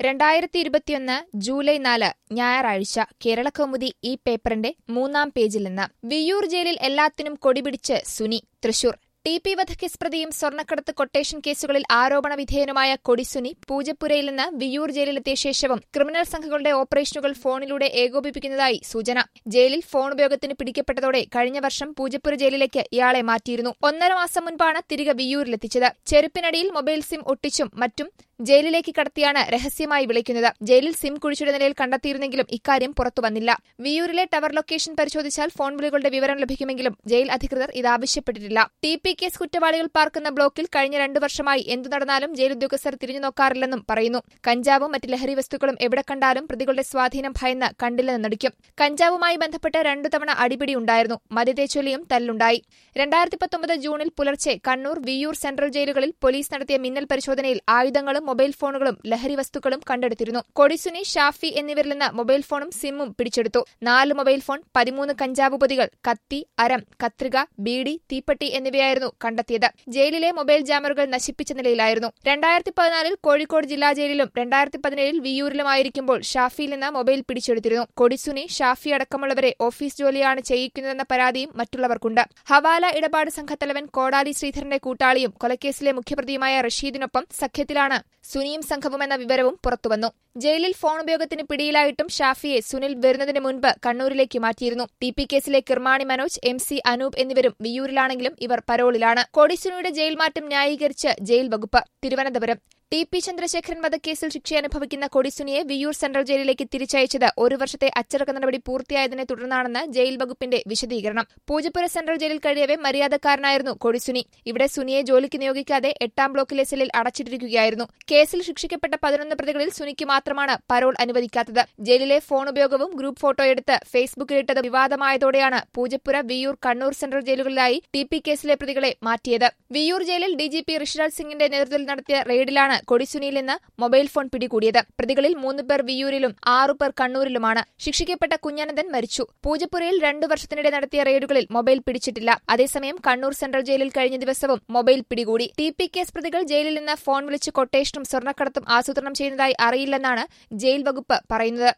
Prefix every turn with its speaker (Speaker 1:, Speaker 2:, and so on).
Speaker 1: 2021 July 4 ഞായറാഴ്ച കേരളകൗമുദി ഈ പേപ്പറിന്റെ 3-ാം പേജിൽ നിന്ന് വിയ്യൂർ ജയിലിൽ എല്ലാത്തിനും കൊടിപിടിച്ച് സുനി തൃശൂർ ടി.പി. വധക്കേസ് പ്രതിയും സ്വർണ്ണക്കടത്ത് കൊട്ടേഷൻ കേസുകളിൽ ആരോപണ വിധേയനുമായ കൊടിസുനി പൂജപ്പുരയിൽ നിന്ന് വിയ്യൂർ ജയിലിലെത്തിയ ശേഷവും ക്രിമിനൽ സംഘങ്ങളുടെ ഓപ്പറേഷനുകൾ ഫോണിലൂടെ ഏകോപിപ്പിക്കുന്നതായി സൂചന. ജയിലിൽ ഫോൺ ഉപയോഗത്തിന് പിടിക്കപ്പെട്ടതോടെ കഴിഞ്ഞ വർഷം പൂജപ്പുര ജയിലിലേക്ക് ഇയാളെ മാറ്റിയിരുന്നു. 1.5 മാസം മുൻപാണ് തിരികെ വിയ്യൂരിലെത്തിച്ചത്. ചെരുപ്പിനടിയിൽ മൊബൈൽ സിം ഒട്ടിച്ചും മറ്റും ജയിലിലേക്ക് കടത്തിയാണ് രഹസ്യമായി വിളിക്കുന്നത്. ജയിലിൽ സിം കുഴിച്ചിട്ട നിലയിൽ കണ്ടെത്തിയിരുന്നെങ്കിലും ഇക്കാര്യം പുറത്തുവന്നില്ല. വിയ്യൂരിലെ ടവർ ലൊക്കേഷൻ പരിശോധിച്ചാൽ ഫോൺ വിളികളുടെ വിവരം ലഭിക്കുമെങ്കിലും ജയിൽ അധികൃതർ ഇതാവശ്യപ്പെട്ടിട്ടില്ല. ടി.പി. കേസ് കുറ്റവാളികൾ പാർക്കുന്ന ബ്ലോക്കിൽ കഴിഞ്ഞ 2 വർഷമായി എന്തു നടന്നാലും ജയിൽ ഉദ്യോഗസ്ഥർ തിരിഞ്ഞു നോക്കാറില്ലെന്നും പറയുന്നു. കഞ്ചാവും മറ്റ് ലഹരി വസ്തുക്കളും എവിടെ കണ്ടാലും പ്രതികളുടെ സ്വാധീനം ഭയന്ന് കണ്ടില്ലെന്ന് നടിക്കും. കഞ്ചാവുമായി ബന്ധപ്പെട്ട് 2 തവണ അടിപിടിയുണ്ടായിരുന്നു. മദ്യത്തെച്ചൊല്ലിയും തല്ലുണ്ടായി. 2019 ജൂണിൽ പുലർച്ചെ കണ്ണൂർ, വിയ്യൂർ സെൻട്രൽ ജയിലുകളിൽ പോലീസ് നടത്തിയ മിന്നൽ പരിശോധനയിൽ ആയുധങ്ങളും മൊബൈൽ ഫോണുകളും ലഹരി വസ്തുക്കളും കണ്ടെടുത്തിരുന്നു. കൊടിസുനി, ഷാഫി എന്നിവരിൽ നിന്ന് മൊബൈൽ ഫോണും സിമ്മും പിടിച്ചെടുത്തു. 4 മൊബൈൽ ഫോൺ, 13 കഞ്ചാവ് പൊതികൾ, കത്തി, അരം, കത്രിക, ബീഡി, തീപ്പെട്ടി എന്നിവയായിരുന്നു കണ്ടെത്തിയത്. ജയിലിലെ മൊബൈൽ ജാമറുകൾ നശിപ്പിച്ച നിലയിലായിരുന്നു. 2014 കോഴിക്കോട് ജില്ലാ ജയിലിലും 2017 വിയ്യൂരിലുമായിരിക്കുമ്പോൾ ഷാഫിയിൽ നിന്ന് മൊബൈൽ പിടിച്ചെടുത്തിരുന്നു. കൊടിസുനി, ഷാഫി അടക്കമുള്ളവരെ ഓഫീസ് ജോലിയാണ് ചെയ്യിക്കുന്നതെന്ന പരാതിയും മറ്റുള്ളവർക്കുണ്ട്. ഹവാല ഇടപാട് സംഘത്തലവൻ കോടാലി ശ്രീധരന്റെ കൂട്ടാളിയും കൊലക്കേസിലെ മുഖ്യപ്രതിയുമായ റഷീദിനൊപ്പം സഖ്യത്തിലാണ് സുനിയും സംഘവുമെന്ന വിവരവും പുറത്തുവന്നു. ജയിലിൽ ഫോൺ ഉപയോഗത്തിന് പിടിയിലായിട്ടും ഷാഫിയെ സുനിൽ വരുന്നതിന് മുൻപ് കണ്ണൂരിലേക്ക് മാറ്റിയിരുന്നു. ടി.പി. കേസിലെ കിർമാണി മനോജ്, MC അനൂപ് എന്നിവരും വിയ്യൂരിലാണെങ്കിലും ഇവർ പരോളിലാണ്. കൊടിസുനിയുടെ ജയിൽ മാറ്റം ന്യായീകരിച്ച് ജയിൽ വകുപ്പ്. തിരുവനന്തപുരം ടി.പി. ചന്ദ്രശേഖരൻ വധക്കേസിൽ ശിക്ഷയനുഭവിക്കുന്ന കൊടിസുനിയെ വിയ്യൂർ സെൻട്രൽ ജയിലിലേക്ക് തിരിച്ചയച്ചത് 1 വർഷത്തെ അച്ചടക്ക നടപടി പൂർത്തിയായതിനെ തുടർന്നാണെന്ന് ജയിൽ വകുപ്പിന്റെ വിശദീകരണം. പൂജപ്പുര സെൻട്രൽ ജയിലിൽ കഴിയവെ മര്യാദക്കാരനായിരുന്നു കൊടിസുനി. ഇവിടെ സുനിയെ ജോലിക്ക് നിയോഗിക്കാതെ 8-ാം ബ്ലോക്കിലെ സെല്ലിൽ അടച്ചിട്ടിരിക്കുകയായിരുന്നു. കേസിൽ ശിക്ഷിക്കപ്പെട്ട 11 പ്രതികളിൽ സുനിക്ക് മാത്രമാണ് പരോൾ അനുവദിക്കാത്തത്. ജയിലിലെ ഫോൺ ഉപയോഗവും ഗ്രൂപ്പ് ഫോട്ടോയെടുത്ത് ഫേസ്ബുക്കിലിട്ടത് വിവാദമായതോടെയാണ് പൂജപ്പുര, വിയ്യൂർ, കണ്ണൂർ സെൻട്രൽ ജയിലുകളിലായി ടി.പി. കേസിലെ പ്രതികളെ മാറ്റിയത്. വിയ്യൂർ ജയിലിൽ DGP ഋഷിരാജ് സിംഗിന്റെ നേതൃത്വത്തിൽ നടത്തിയ റെയ്ഡിലാണ് കൊടിസുനിയിൽ നിന്ന് മൊബൈൽ ഫോൺ പിടികൂടിയത്. പ്രതികളിൽ 3 പേർ വിയ്യൂരിലും 6 പേർ കണ്ണൂരിലുമാണ്. ശിക്ഷിക്കപ്പെട്ട കുഞ്ഞനന്ദൻ മരിച്ചു. പൂജപ്പുരയിൽ 2 വർഷത്തിനിടെ നടത്തിയ റെയ്ഡുകളിൽ മൊബൈൽ പിടിച്ചിട്ടില്ല. അതേസമയം കണ്ണൂർ സെൻട്രൽ ജയിലിൽ കഴിഞ്ഞ ദിവസവും മൊബൈൽ പിടികൂടി. ടി.പി. കേസ് പ്രതികൾ ജയിലിൽ നിന്ന് ഫോൺ വിളിച്ച് കൊട്ടേഷനും സ്വർണ്ണക്കടത്തും ആസൂത്രണം ചെയ്യുന്നതായി അറിയില്ലെന്നാണ് ജയിൽ വകുപ്പ് പറയുന്നത്.